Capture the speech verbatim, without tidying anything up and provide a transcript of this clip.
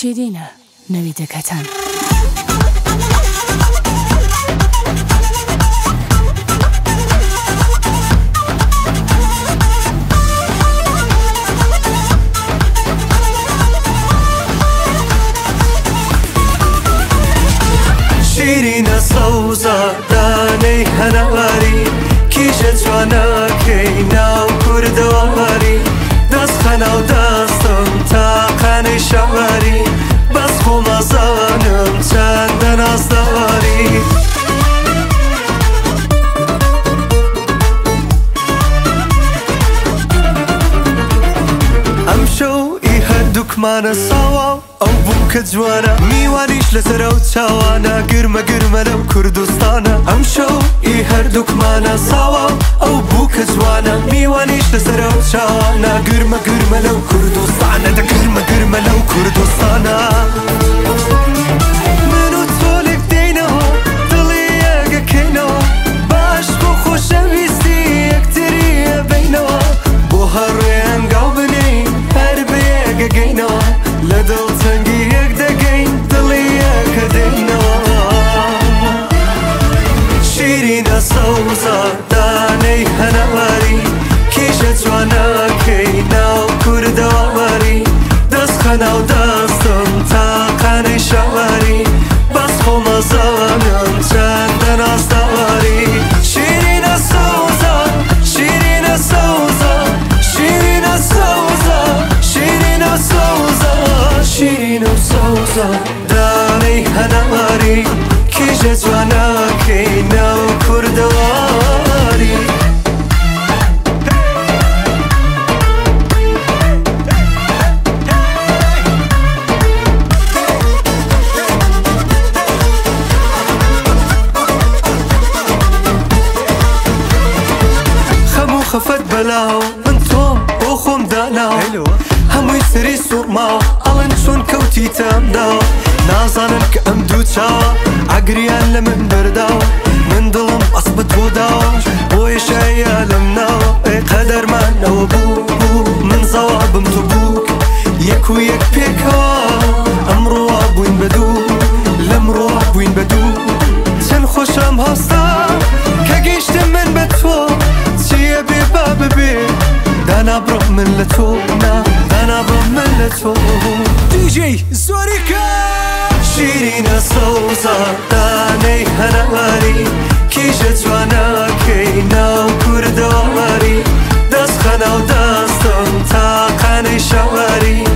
شیرینە نەویدەکەتان. شیرینە سەوزە دانەی هەنەواری کیژە جوانەکەی ناو کوردەواری دەست خەناو دەستم تاقانەی شەواری بەس خۆمەزانم چەندە نازدەواری ئەم شەو ئی هەردووکمانە ساوە ئەو بوو کە جوانە میوانیش لەسەرە و چاوانە گرمە گرمە لەو کوردستانە ئەم شەو ئی هەردووکمانە ساوە ئەو بوو کە جوانە میوانیش لەسەرە و چاوانە گرمە گرمە لەو کوردستانە دە گرمە گرمە لەو کوردستانە من و تۆ لێک دێینەوە دڵی یەکەکەینەوە باش بۆ خۆشەویستی یەکتری ئەبینەوە بۆ هەڕێ ئەنگاو بنین هەر بە یەکەگەینەوە لە دڵتەنگی یەک دەگەین دڵی یەکە دێینەوە شیرینە سەوزە دانەی هەنەواری کیژە جوانەکەی ناو کوردەواری دەست خەناو دەستم تاقانەی شەواری بەس خۆمەزانم چەندە نازدەواری شیرینە سەوزە شیرینە سەوزە شیرینە سەوزە شیرینە سەوزە شیرینە سەوزە دانەی هەنەواری کیژە جوانەکەی ناو کوردەواری خەفەت بەلاو من تۆم بۆ خۆم داناو هەمووی سری سوورماوە ئەڵەن چۆن کەوتیتەمداوە نازانم کە ئەم دوو چاوە ئاگریان لە من بەرداوە من دڵم ئەس بە تۆ داوە بۆیە شایە لەم ناوە ئێ قەدەرمانەوە بوو بوو من زەوابم تۆ بووک یەک و یەک پێکەوە ئەمڕۆوا بووین بە دوو لەمڕۆوا بووین بە دوو چەند خۆشەم هەستا کە گەیشتم من بە تۆ چیە بێ با ببێ دانا بڕۆ من لە تۆ نا دانا بڕۆ من لە تۆ دیجەی زۆریکە شیرینە سەوزە دانەی هەنەواری کیژە جوانەکەی ناو کوردەواری دەست خەناو دەستم تاقانەی شەواری